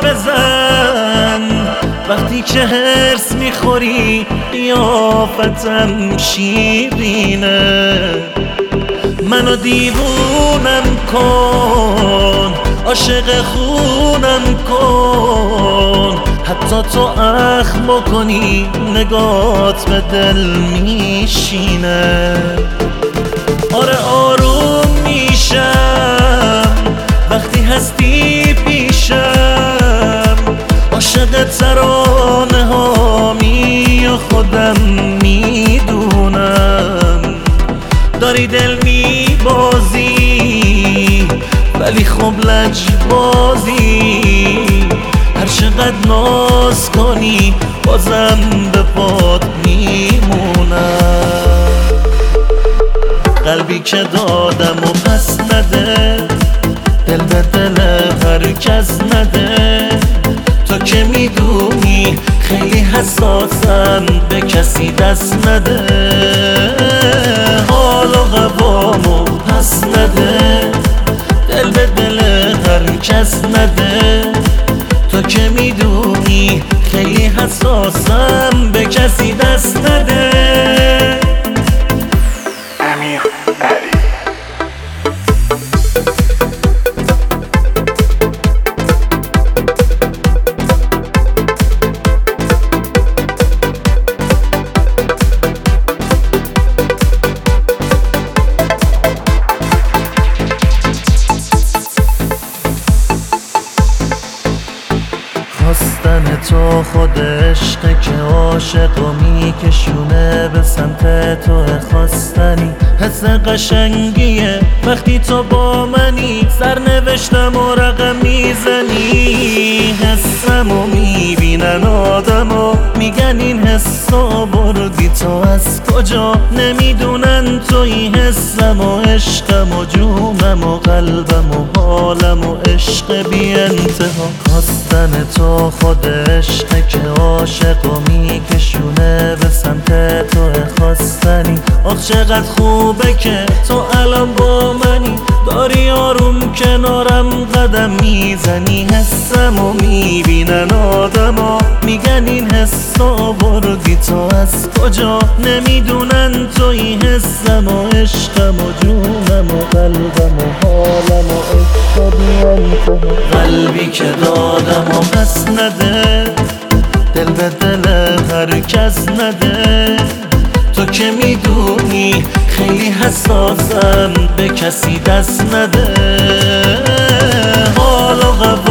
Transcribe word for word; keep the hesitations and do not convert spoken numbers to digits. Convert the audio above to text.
بزن وقتی که هرس میخوری قیافتم شیرینه. منو دیوونم کن عاشق خونم کن، حتی تو اخم کنی نگات به دل میشینه. آره آروم میشم وقتی هستی پیشم، عاشق ترانه هامی و خودم میدونم. داری دل میبازی ولی خب لجبازی، هر چقدر ناز کنی بازم به پات میمونم. قلبی که دادم و پس نده، دل به دل هر کس نده. تو که میدونی خیلی حساسم، به کسی دست نده. حال و قوامو پس نده، دل به دل هر کس نده. تو که میدونی خیلی حساسم، به کسی دست نده. امیر علی خواستن تو خود عشقه که عاشق و میکشونه به سمت تو. خواستنی حس قشنگیه وقتی تو با منی، سرنوشتم و رقم میزنی. حسم و میبینن آدم و میگن این حسا بردی تو از کجا، نمیدونن توی حسم و عشقم و جونم و قلبم و حالم و عشق بی انتها. خواستن تو خود عشقه که عاشق و میکشونه به سمت تو. خواستنی آخ چقدر خوبه که تو الان با منی، داری آروم کنارم قدم میزنی. حسم و میبینن آدما میگن این حسا بردی تو از کجا، نمیدونن توی حسم و عشقم و جونم و قلبم و حالم و عشق بی انتها. قلبی که دادم و پس نده، دل به دل هر کس نده. تو که میدونی خیلی حساسم، به کسی دست نده. حال و